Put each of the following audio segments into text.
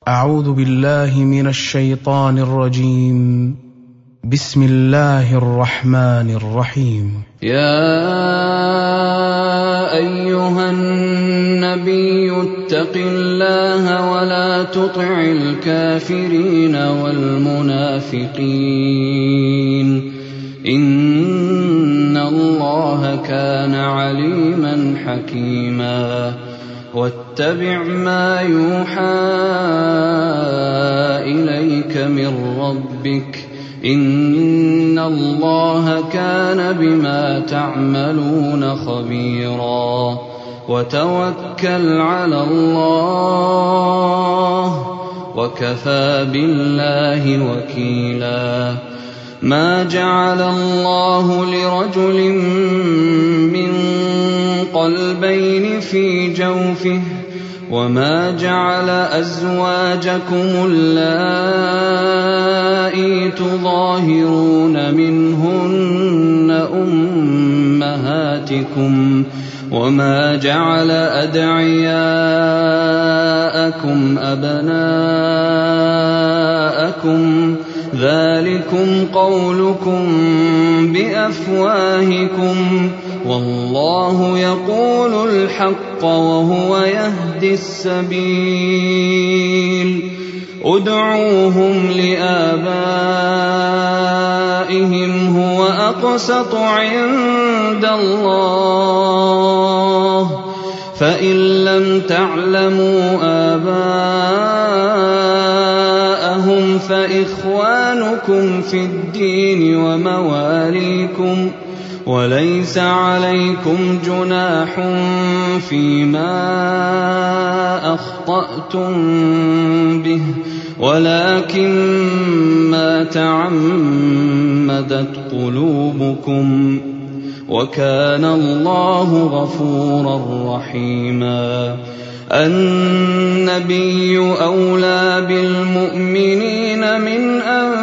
أعوذ بالله من الشيطان الرجيم. بسم الله الرحمن الرحيم. يا أيها النبي اتق الله ولا تطع الكافرين والمنافقين إن الله كان عليما حكيما. واتبع ما يوحى إليك من ربك إن الله كان بما تعملون خبيرا. وتوكل على الله وكفى بالله وكيلا. ما جعل الله لرجل من قلبين في جوفه وما جعل أزواجكم اللائي تظاهرون منهن أمهاتكم وما جعل أدعياءكم أبناءكم ذلكم قولكم بأفواهكم والله يقول الحق وهو يهدي السبيل. ادعوهم لآبائهم هو أقسط عند الله فإن لم تعلموا آباءهم فإخوانكم في الدين ومواليكم وليس عليكم جناح فيما أخطأتم به ولكن ما تعمدت قلوبكم وكان الله غفورا رحيما. النبي أولى بالمؤمنين من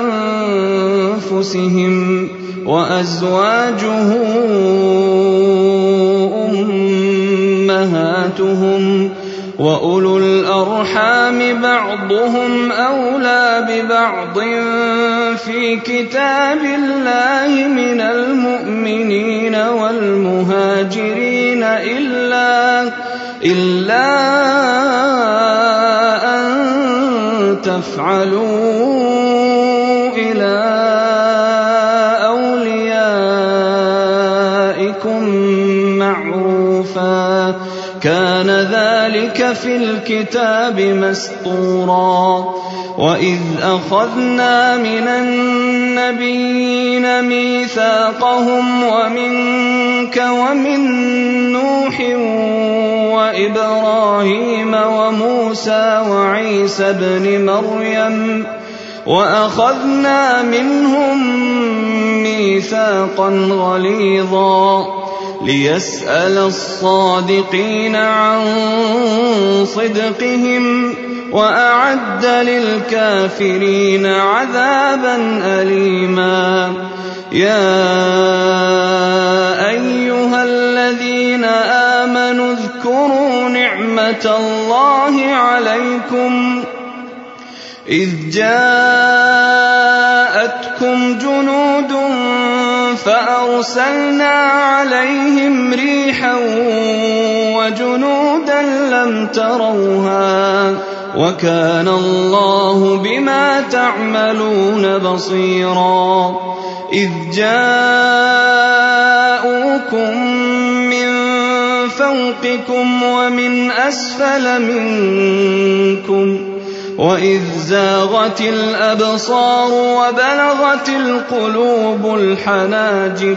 أنفسهم وأزواجه أمهاتهم وأولو الأرحام بعضهم أولى ببعض في كتاب الله من المؤمنين والمهاجرين إلا أن تفعلوا إلى أوليائكم معروفا كان ذلك في الكتاب مسطورا. وإذ أخذنا من النبيين ميثاقهم ومنك ومن نوح وإبراهيم وموسى وعيسى ابن مريم وأخذنا منهم ميثاقا غليظا ليسأل الصادقين عن صدقهم وأعد للكافرين عذابا أليما. يا أيها الذين آمنوا اذكروا نعمة الله عليكم إذ جاءتكم جنود فأرسلنا عليهم ريحا وجنودا لم تروها وكان الله بما تعملون بصيرا. إذ جاءوكم من فوقكم ومن أسفل منكم وإذ زاغت الأبصار وبلغت القلوب الحناجر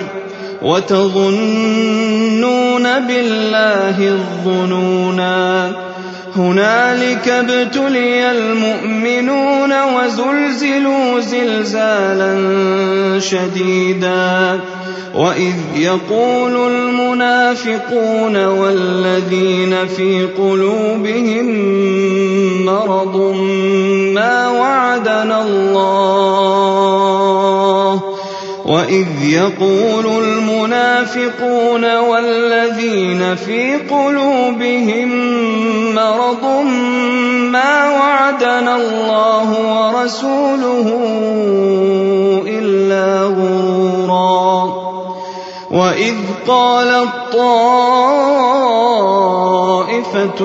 وتظنون بالله الظنونا. هنالك ابتلي المؤمنون وزلزلوا زلزالا شديدا. وإذ يقول المنافقون والذين في قلوبهم مرض ما وعدنا الله وإذ يقول المنافقون والذين في قلوبهم مرض ما وعدنا الله ورسوله إلا غرورا وإذ قالت طائفة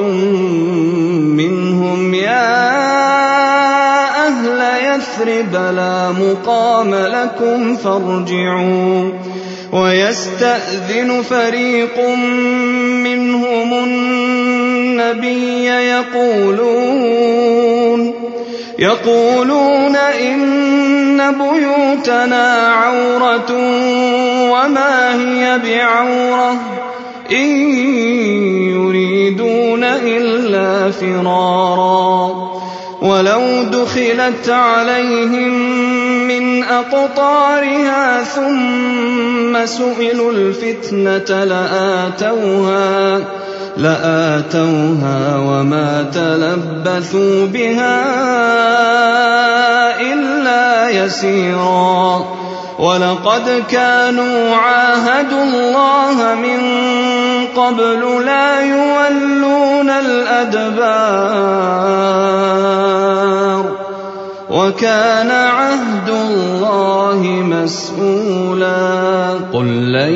منهم يا أهل يثرب لا مقام لكم فارجعوا ويستأذن فريق منهم النبي يقولون إن بيوتنا عورة وما هي بعورة إن يريدون إلا فرارا ولو دخلت عليهم من أقطارها ثم سئلوا الفتنة لآتوها وما تلبثوا بها إلا يسيرا ولقد كانوا عاهدوا الله من قبل لا يولون الأدبار وكان عهد الله مسؤولا قل لن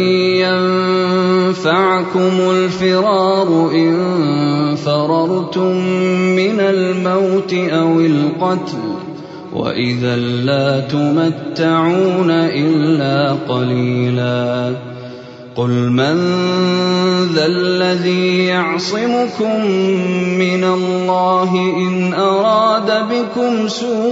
ينفعكم الفرار إن فررتم من الموت أو القتل وإذا لا تمتعون إلا قليلا قل من ذا الذي يعصمكم من الله إن أراد بكم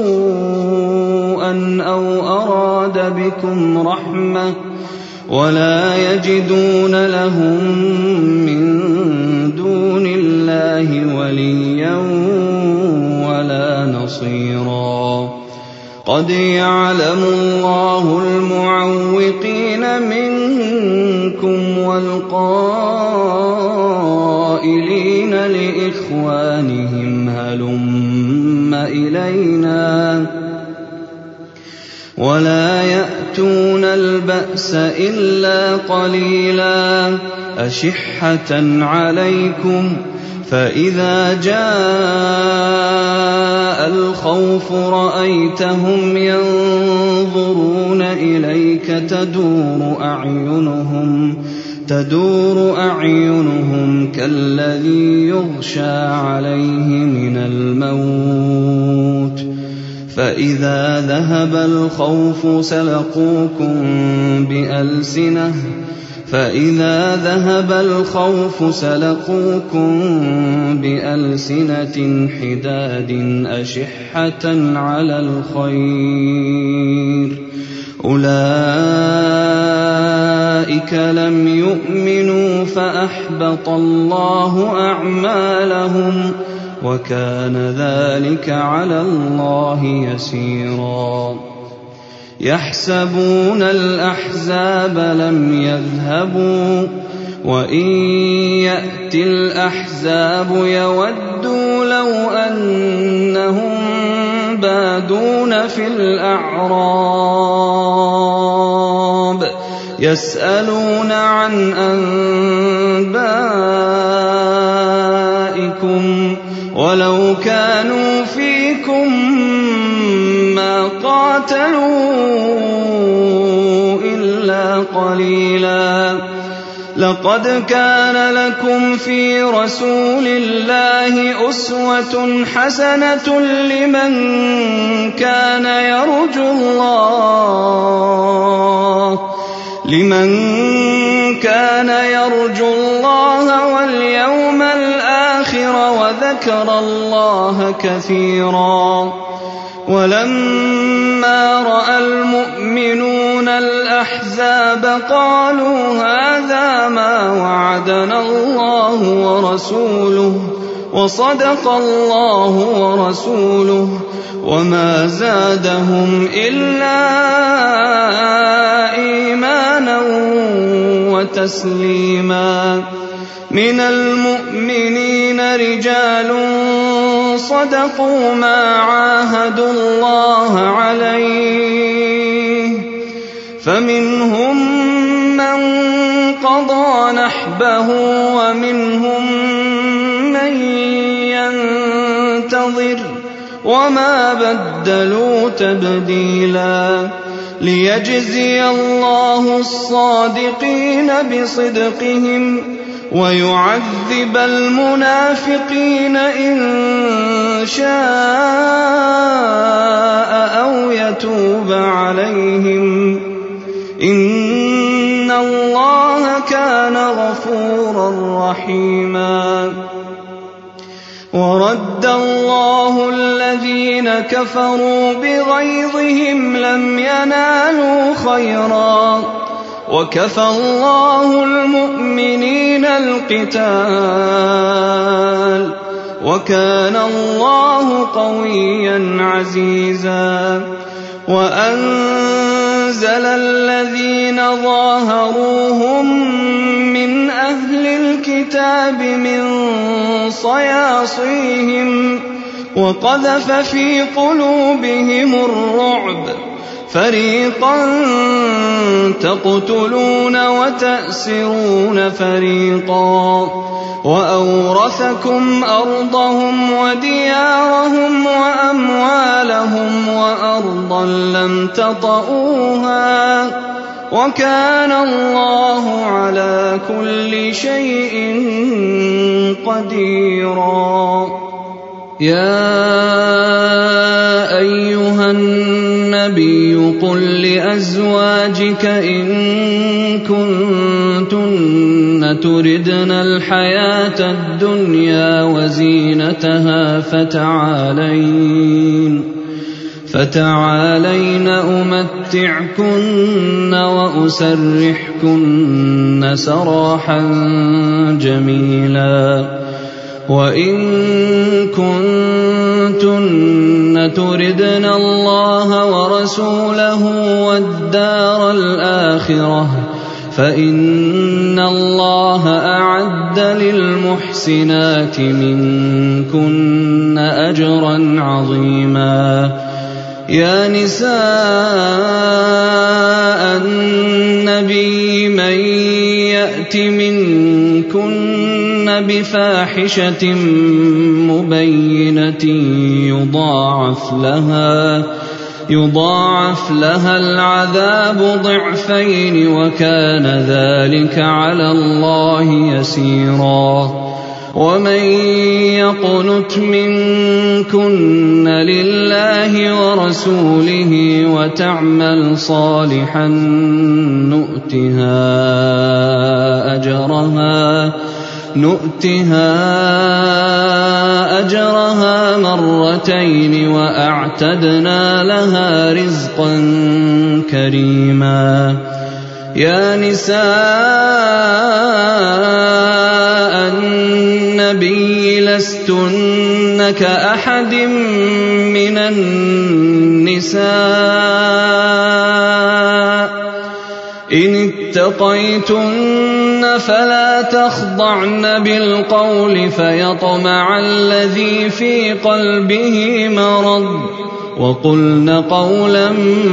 سوءا أو أراد بكم رحمة ولا يجدون لهم من دون الله وليا ولا نصيرا قد يعلم الله المعوقين منكم والقائلين لإخوانهم هلم إلينا ولا يأتون البأس إلا قليلا أشحة عليكم فإذا جاء الخوف رأيتهم ينظرون إليك تدور أعينهم كالذي يغشى عليه من الموت فإذا ذهب الخوف سلقوكم بألسنة حداد أشحة على الخير أولئك لم يؤمنوا فأحبط الله أعمالهم وكان ذلك على الله يسيرا يحسبون الأحزاب لم يذهبوا وإن يأتي الأحزاب يودوا لو أنهم بادون في الأعراب يسألون عن أنبائكم ولو كانوا فيكم ما قاتلوا إلا قليلا لقد كان لكم في رسول الله أسوة حسنة لمن كان يرجو الله واليوم الآخر وذكر الله كثيرا ولما رأى المؤمنون الأحزاب قالوا هذا ما وعدنا الله ورسوله وصدق الله ورسوله وما زادهم إلا إيمانا وتسليما من المؤمنين رجال صدقوا ما عاهدوا الله عليه فمنهم من قضى نحبه ومنهم من ينتظر وما بدلوا تبديلا ليجزي الله الصادقين بصدقهم ويعذب المنافقين إن شاء أو يتوب عليهم إن الله كان غفورا رحيما ورد الله الذين كفروا بغيظهم لم ينالوا خيرا وكفى الله المؤمنين القتال وكان الله قويا عزيزا وأنزل الذين ظاهروهم من أهل الكتاب من صياصيهم وقذف في قلوبهم الرعب فريقا تقتلون وتأسرون فريقا وأورثكم أرضهم وديارهم وأموالهم وأرضا لم تطئوها وكان الله على كل شيء قديرا يا أيها النبي قل لأزواجك إن كنتن تردن الحياة الدنيا وزينتها فتعالين أمتعكن وأسرحكن سراحا جميلا وإن كنتن تردن الله ورسوله والدار الآخرة فإن الله أعد للمحسنات منكن أجرا عظيما يا نساء النبي من يأت منكن بفاحشة مبينة يضاعف لها العذاب ضعفين وكان ذلك على الله يسيرا ومن يقنت منكن لله ورسوله وتعمل صالحا نؤتها أجرها مرتين وأعتدنا لها رزقا كريما يا نساء النبي لستن كأحد من النساء إن اتقيتن فلا تخضعن بالقول فيطمع الذي في قلبه مرض وقلن قولا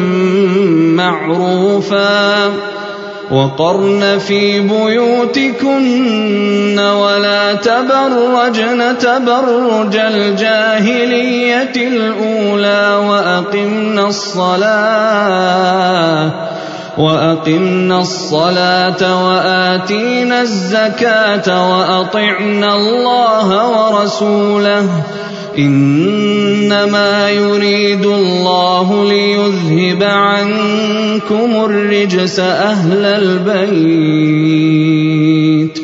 معروفا وقرن في بيوتكن ولا تبرجن تبرج الجاهلية الأولى وأقمنا الصلاة وآتينا الزكاة وأطعنا الله ورسوله إنما يريد الله ليذهب عنكم الرجس أهل البيت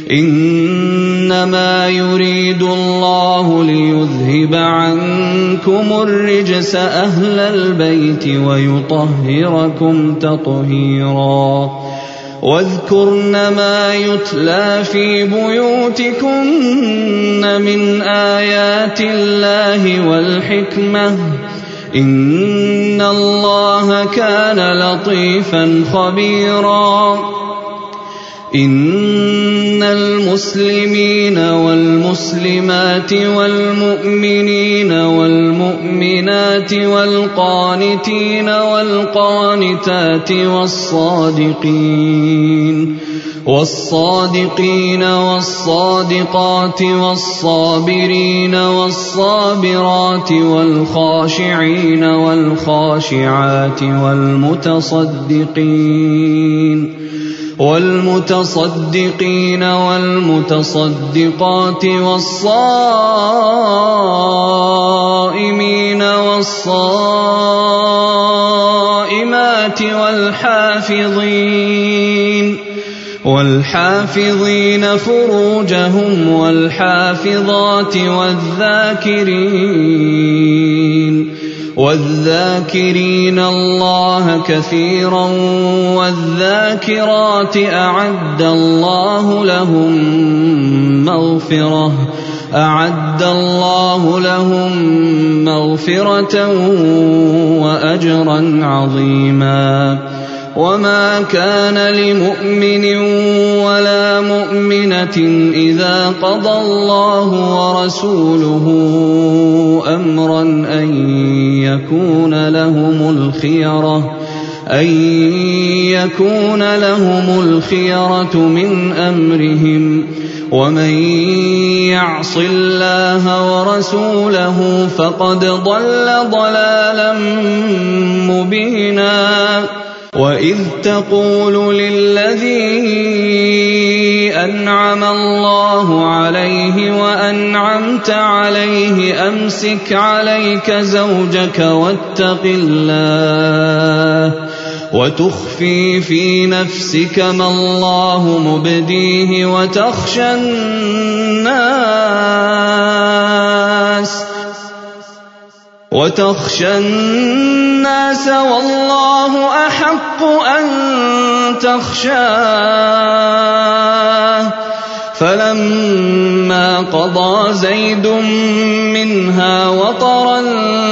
إنما يريد الله ليذهب عنكم الرجس أهل البيت ويطهركم تطهيرا واذكرن ما يتلى في بيوتكن من آيات الله والحكمة إن الله كان لطيفا خبيرا إن المسلمين والمسلمات والمؤمنين والمؤمنات والقانتين والقانتات والصادقين والصادقات والصابرين والصابرات والخاشعين والخاشعات والمتصدقين والمتصدقات والصائمين والصائمات والحافظين فروجهم والحافظات والذاكرين الله كثيرا والذاكرات أعد الله لهم مغفرة وأجرا عظيما. وما كان لمؤمن ولا مؤمنة إذا قضى الله ورسوله أمرا أن يكون لهم الخيرة من أمرهم ومن يعص الله ورسوله فقد ضل ضلالا مبينا. وإذ تقول للذي أنعم الله عليه وأنعمت عليه أمسك عليك زوجك واتق الله وتخفي في نفسك ما الله مبديه وتخشى الناس والله أحق أن تخشاه. فلما قضى زيد منها وطرا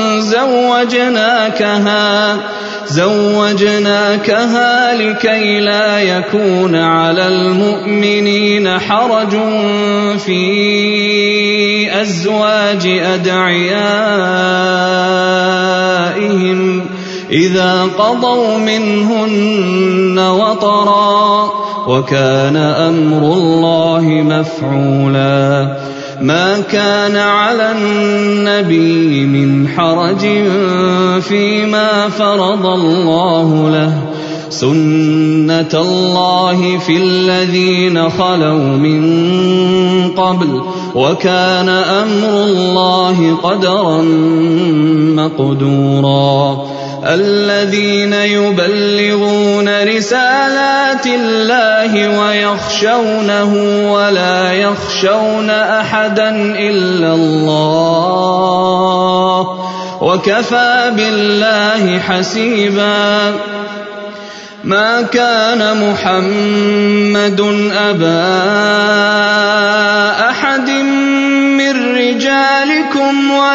زوجناكها لكي لا يكون على المؤمنين حرج في أزواج أدعيائهم إذا قضوا منهن وطرا وكان أمر الله مفعولا. ما كان على النبي من حرج فيما فرض الله له سنة الله في الذين خلوا من قبل وكان أمر الله قدرا مقدورا. الذين يبلغون رسالات الله ويخشونه ولا يخشون أحدا إلا الله وكفى بالله حسيبا. ما كان محمد أبا أحد من رجالكم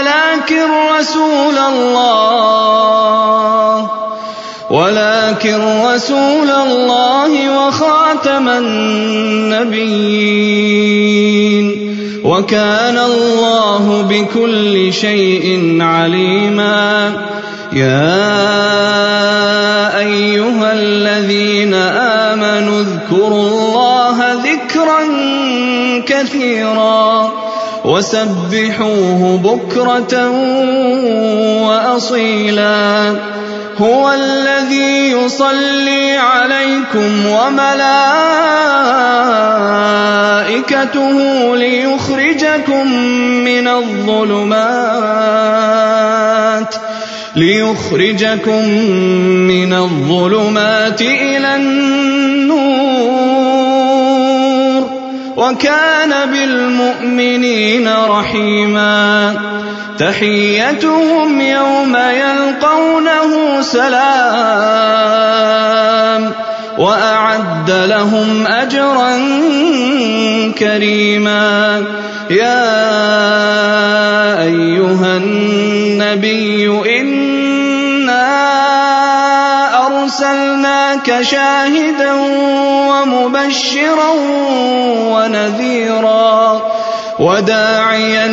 ولكن رسول الله وخاتم النبيين وكان الله بكل شيء عليما. يا أيها الذين آمنوا اذكروا الله ذكرا كثيرا وسبحوه بكرة وأصيلا. هو الذي يصلي عليكم وملائكته ليخرجكم من الظلمات إلى النور وكان بالمؤمنين رحيما. تحيتهم يوم يلقونه سلام وأعد لهم أجرا كريما. يا أيها النبي إنا أرسلناك شاهدا ومبشرا ونذيرا وداعيا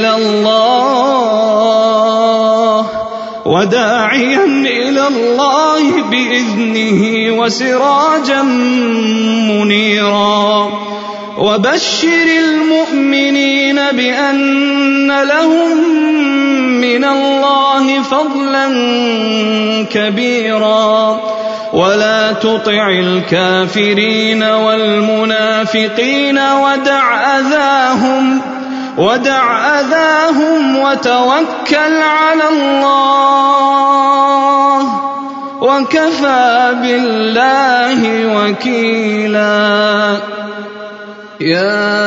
إلى الله بإذنه وسراجا منيرا وبشر المؤمنين بأن لهم من الله فضلا كبيرا ولا تطع الكافرين والمنافقين ودع أذاهم وتوكل على الله وكفى بالله وكيلا. يا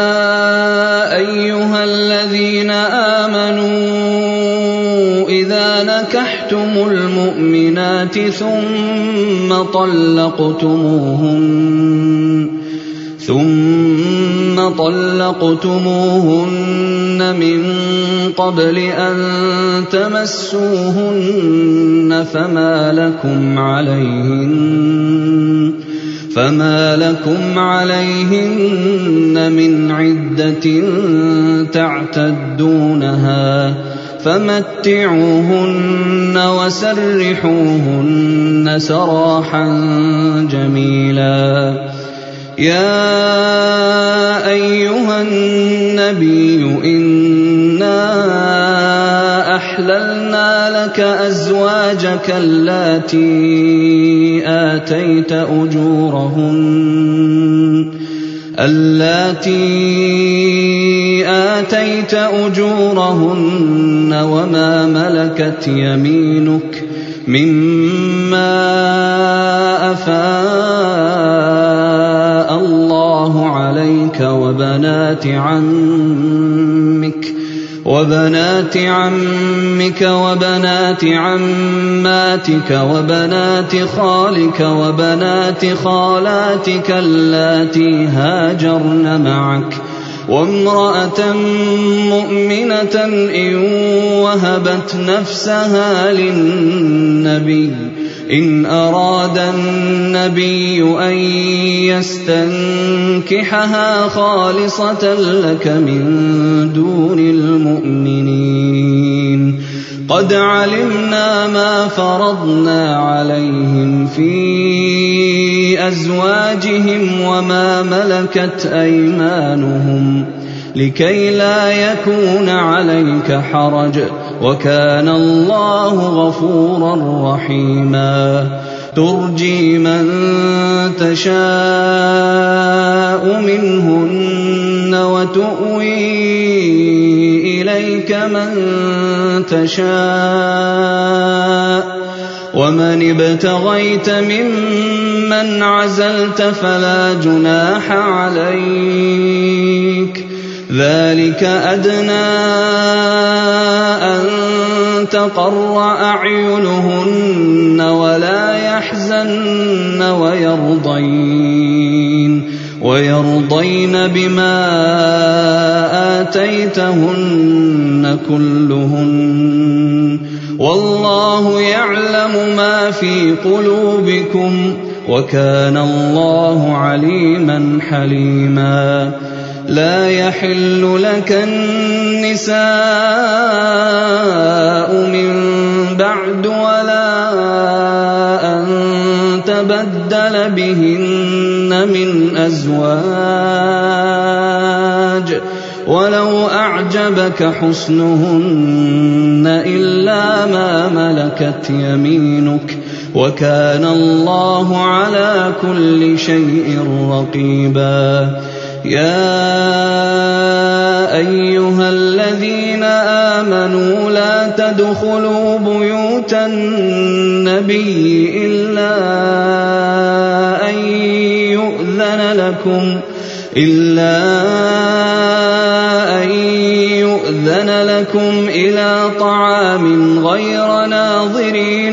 أيها الذين آمنوا إذا نكحتم المؤمنات ثم طلقتموهن من قبل أن تمسوهن فما لكم عليهن من عدة تعتدونها فمتعوهن وسرحوهن سراحا جميلا. يا أيها النبي إنا أحللنا لك أزواجك اللاتي آتيت أجورهن وما ملكت يمينك مما أفاء الله عليك وبنات عمك وبنات عماتك وبنات خالك وبنات خالاتك اللاتي هاجرن معك وامرأة مؤمنة إن وهبت نفسها للنبي إن أراد النبي أن يستنكحها خالصة لك من دون المؤمنين. قد علمنا ما فرضنا عليهم في أزواجهم وما ملكت أيمانهم لكي لا يكون عليك حرج وكان الله غفورا رحيما. ترجي من تشاء منهن وتؤوي إليك من تشاء ومن ابتغيت ممن عزلت فلا جناح عليك ذلك أدنى أن تقر أعينهن ولا يحزن ويرضين بما آتيتهن كلهن والله يعلم ما في قلوبكم وكان الله عليما حليما. لا يحل لك النساء من بعد ولا أن تبدل بهن من أزواج ولو أعجبك حسنهن إلا ما ملكت يمينك وكان الله على كل شيء رقيبا. يا أيها الذين آمنوا لا تدخلوا بيوت النبي إلا أن يؤذن لكم إلى طعام غير ناظرين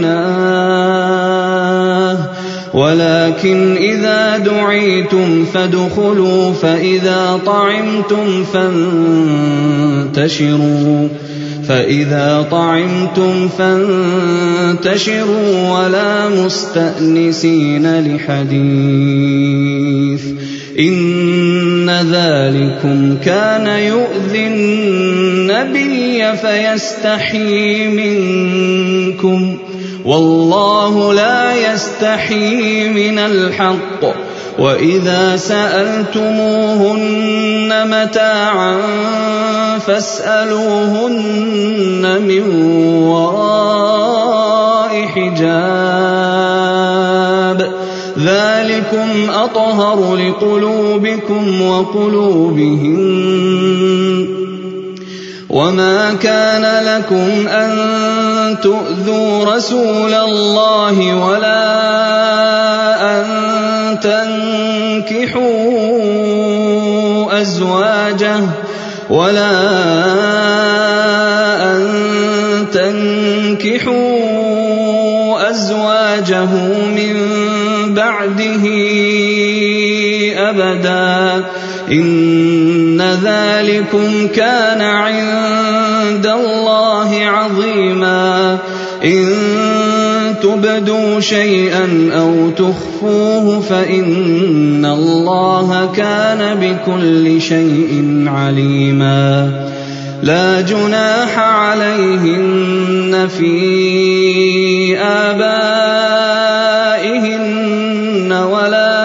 إناه ولكن إذا دعيتم فادخلوا فإذا طعمتم فإذا طعمتم فانتشروا ولا مستأنسين لحديث إن ذلكم كان يؤذي النبي فيستحيي منكم والله لا يستحيي من الحق وإذا سألتموهن متاعا فاسألوهن من وراء حجاب ذلكم أطهر لقلوبكم وقلوبهن وما كان لكم أن تؤذوا رسول الله ولا أن تنكحوا أزواجه من بعده أبدا إن ذلكم كان عند الله عظيما إن تبدوا شيئا أو تخفوه فإن الله كان بكل شيء عليما لا جناح عليهن في آبائهن ولا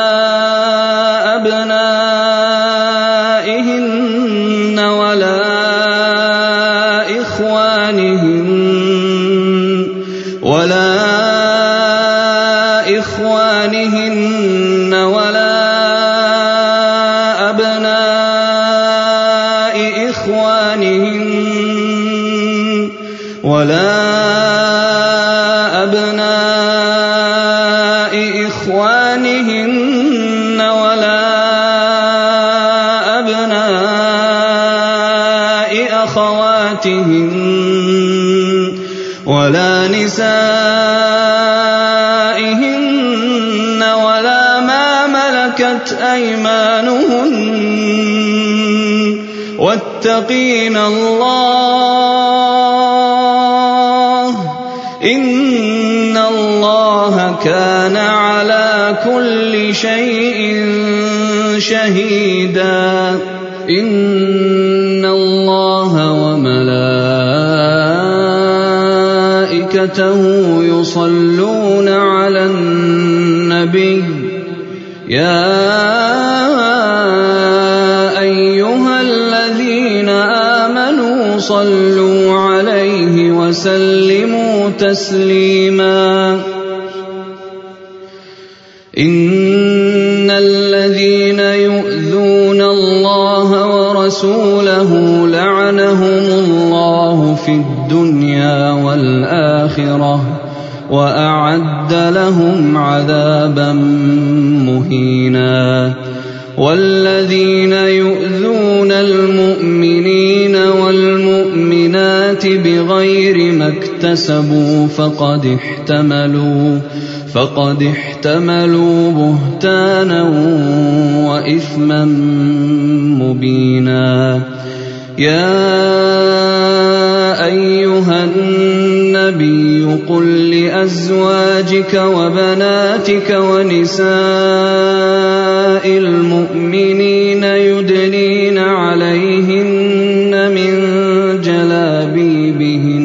أبنائهن ولا إخوانهن ولا أبناء إخوانهن ولا أبناء أخواتهن ولا نسائهن ولا ما ملكت أيمانهن واتقين الله إن الله كان على كل شيء شهيدا إن الله وملائكته يصلون على النبي يا أيها الذين آمنوا صلوا عليه وسلموا تسليما إن الذين يؤذون الله ورسوله لعنهم الله في الدنيا والآخرة وأعد لهم عذابا مهينا والذين يؤذون المؤمنين والمؤمنات بغير ما اكتسبوا فقد احتملوا بهتانا وإثما مبينا يا أيها النبي قل لأزواجك وبناتك ونساء المؤمنين يدنين عليهن من جلابيبهن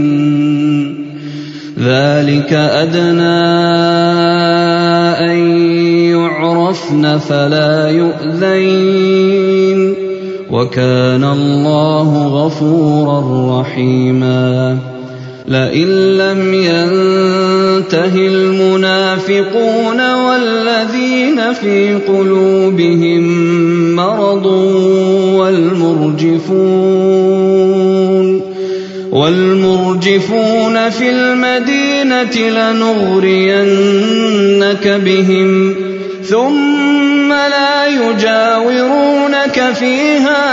ذلك أدنى أن يعرفن فلا يؤذين وكان الله غفورا رحيما لئن لم ينته المنافقون والذين في قلوبهم مرض والمرجفون في المدينة لنغرينك بهم ثم لا يجاورونك فيها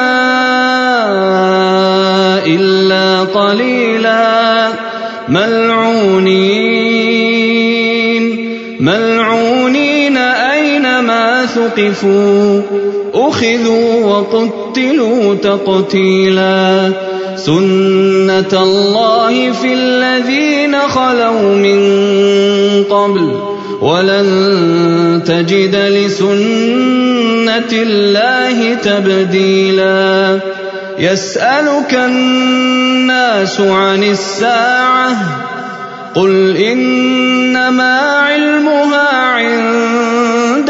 إلا قليلا ملعونين أينما ثقفوا أخذوا وقتلوا تقتيلا سُنَّةَ اللَّهِ فِي الَّذِينَ خَلَوْا مِن قَبْلُ وَلَن تَجِدَ لِسُنَّةِ اللَّهِ تَبْدِيلًا يَسْأَلُكَ النَّاسُ عَنِ السَّاعَةِ قُلْ إِنَّمَا عِلْمُهَا عِندَ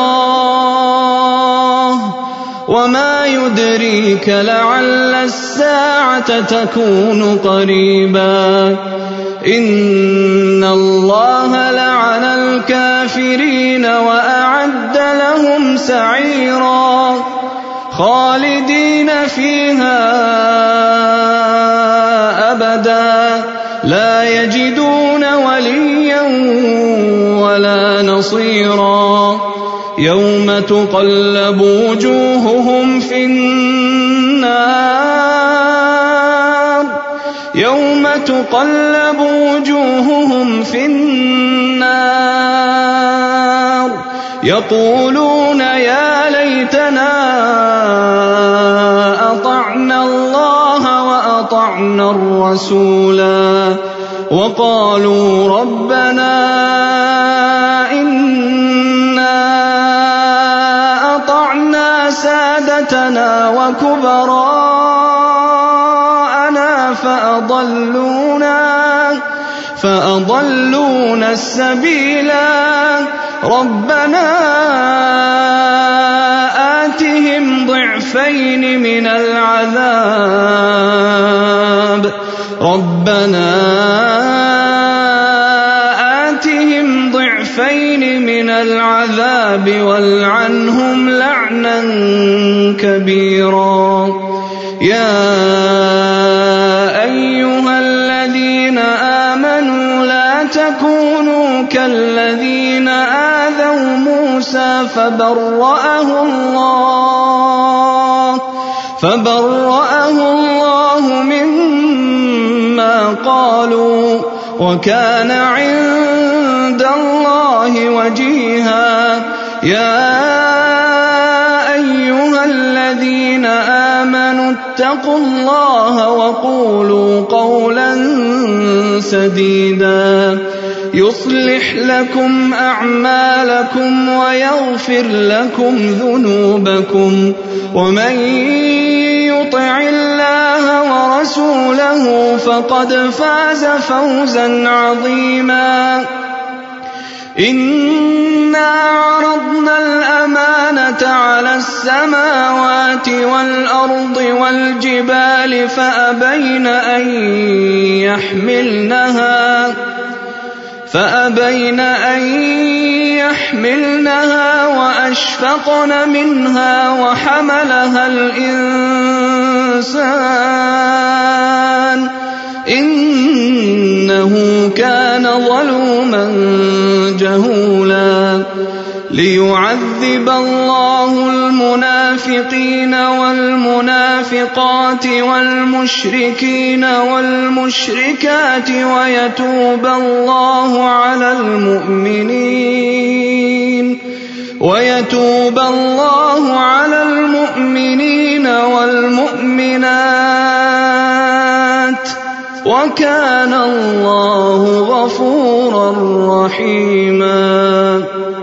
اللَّهِ وَمَا يُدْرِيكَ لَعَلَّ السَّاعَةَ تَكُونُ قَرِيبًا إِنَّ اللَّهَ لَعَنَ الْكَافِرِينَ وَأَعَدَّ لَهُمْ سَعِيرًا خَالِدِينَ فِيهَا أَبَدًا لَا يَجِدُونَ وَلِيًّا وَلَا نَصِيرًا يَوْمَ تُقَلَّبُ وُجُوهُهُمْ في النَّارِ يَقُولُونَ يَا لَيْتَنَا أَطَعْنَا اللَّهَ وَأَطَعْنَا الرَّسُولَا وَقَالُوا رَبَّنَا إِنَّا أَطَعْنَا سَادَتَنَا وَكُبَرَاءَنَا فَأَضَلُّونَا السَّبِيلَا رَبَّنَا آتِهِمْ ضِعْفَيْنِ مِنَ الْعَذَابِ وَالْعَنْهُمْ لَعْنًا كَبِيرًا يَا أَيُّهَا الَّذِينَ آمَنُوا لَا تَكُونُوا كَالَّذِينَ آذَوْا مُوسَىٰ فَبَرَّأَهُ اللَّهُ مِمَّا قَالُوا وَكَانَ عِندَ اللَّهِ وَجِيهًا يَا أَيُّهَا الَّذِينَ آمَنُوا اتَّقُوا اللَّهَ وَقُولُوا قَوْلًا سَدِيدًا يُصْلِحْ لَكُمْ أَعْمَالَكُمْ وَيَغْفِرْ لَكُمْ ذُنُوبَكُمْ وَمَن يُطِعِ اللَّهَ وَرَسُولَهُ فَقَدْ فَازَ فَوْزًا عَظِيمًا إِنَّا عَرَضْنَا الْأَمَانَةَ عَلَى السَّمَاوَاتِ وَالْأَرْضِ وَالْجِبَالِ فَأَبَيْنَ أَن يَحْمِلْنَهَا وَأَشْفَقْنَ مِنْهَا وَحَمَلَهَا الْإِنسَانُ إِنَّهُ كَانَ ظَلُومًا جَهُولًا لِيُعَذِّبَ اللَّهُ المُنَافِقِينَ وَالْمُنَافِقَاتِ وَالْمُشْرِكِينَ وَالْمُشْرِكَاتِ وَيَتُوبَ اللَّهُ عَلَى الْمُؤْمِنِينَ وَالْمُؤْمِنَاتِ وَكَانَ اللَّهُ غَفُورًا رَّحِيمًا